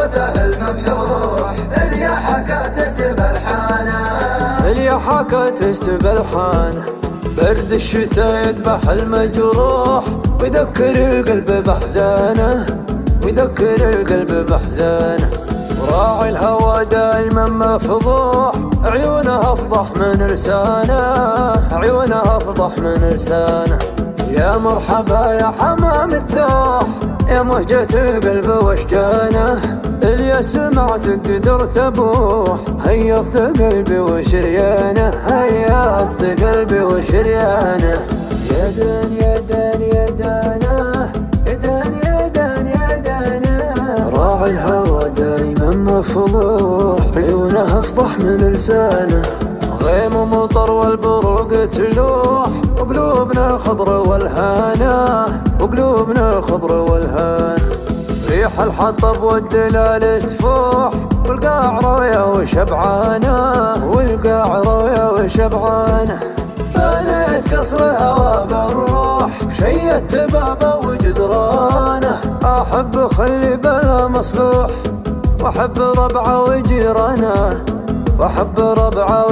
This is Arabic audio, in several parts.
صوته الممحوح، الياحة تكتب الحانه، الياحة تكتب الحانه. برد الشتاء يذبح المجروح، ويذكر القلب بأحزانه، ويذكر القلب بأحزانه. وراعي الهوى دايما مفضوح، عيونه افضح من لسانه، عيونه افضح من لسانه. يا مرحبا يا حمام التوح، يا مهجة القلب واشجانه. اللي سمعت قدرت ابوح، هيضت قلبي وشريانه، هيضت قلبي وشريانه. يا دان يا دان يا دانه، يا دان يا دان يا دانه. راعي الهوى دايما مفضوح، عيونه افضح من لسانه. غيم ومطر والبروق تلوح، وقلوبنا الخضر والهانه، وقلوبنا الخضر والهانه. ريح الحطب والدلال تفوح، والقاع رويا وشبعانه، والقاع رويا وشبعانه. بنيت قصر الهوى بالروح، وشيدت بابه وجدرانه. احب خلي بلا مصلوح، واحب ربعه وجيرانه، واحب ربعه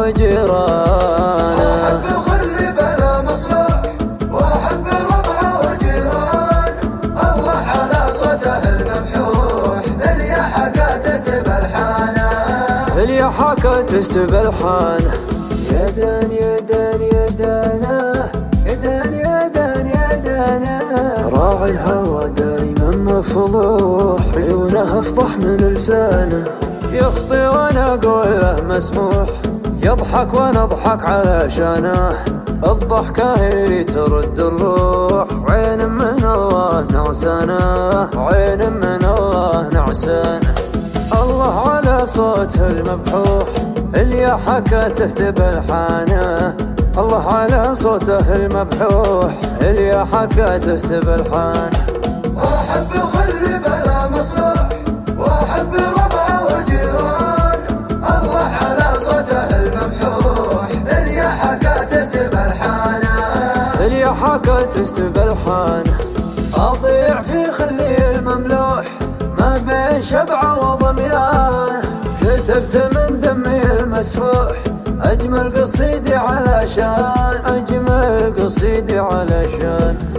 وجيرانه. احب خلي بلا مصلوح، واحب ربعه وجيرانه. الله على صوته الممحوح، الياحة تكتب الحانه، الياحة تكتب الحانه. يا دان يا دان يا دانه، يا دان يا دان يا دانه. راعي الهوى دايما مفضوح، عيونه افضح من لسانه. يخطي وانا اقول له مسموح، يضحك وانا اضحك علشانه. الضحكة اللي ترد الروح، عين من الله نعسانه، عين من الله نعسانه. الله على صوته المبحوح، الياحة تكتب الحانه. الله على صوته المبحوح، الياحة تكتب الحانه. احب خلي بلا مصلوح، واحب ربعه وجيران. الله على صوته الممحوح، الياحة تكتب الحانه، الياحة تكتب الحانه. اضيع في خلي المملوح، ما بين شبعه وضميانه. كتبت من دمي المسفوح، أجمل قصيدي علشان، أجمل قصيدي علشان.